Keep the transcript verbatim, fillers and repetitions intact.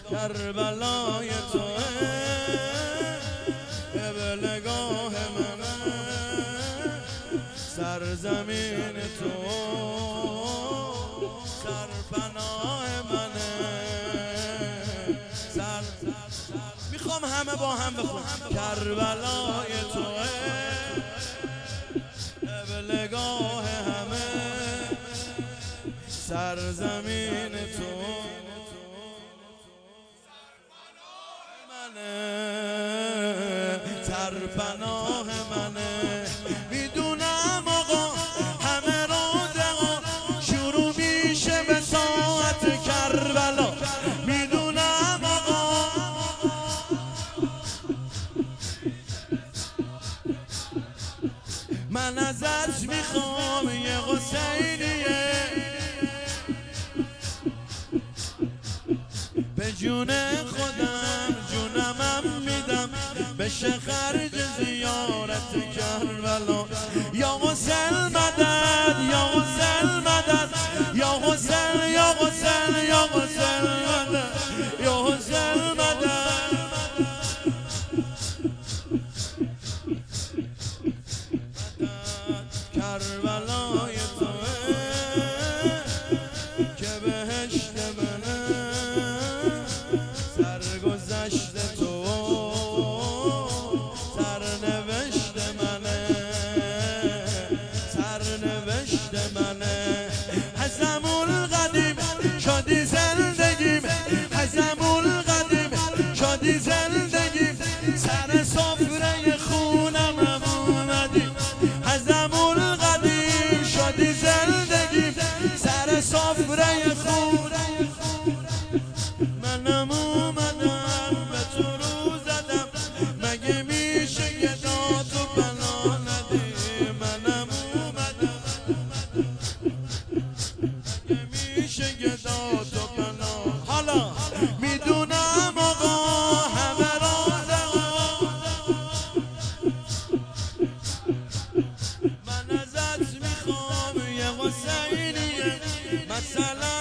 کربلای توه قبلگاه منه سرزمین تو سرپناه منه سر میخوام همه با هم بخونم کربلای توه قبلگاه همه سرزمین تو سرپناه منه میدونم آقا همه روزها شروع میشه به ساعت کربلا میدونم آقا من ازت میخوام یه حسینیه به جون خودم جونمم میدم بشه خرج زیارت کربلا یا حسین مدد یا حسین مدد یا حسین یا حسین یا حسین مدد یا حسین مدد کربلای توه که بهشت منه سرگذشت تو سرنوشت منه سرنوشت منه حزمون قدیم شادی زندگیم حزمون قدیم شادی زندگیم سر سفره خونم اومدیم حزمون قدیم شادی زندگیم سر سفره خونم منم اومدم به تو رو زدم مگه میشه یه داد و بنا ندی منم اومدم مگه میشه یه داد و بنا حالا میدونم آقا همه رازقا من ازت میخوام یه حسینیه مثلا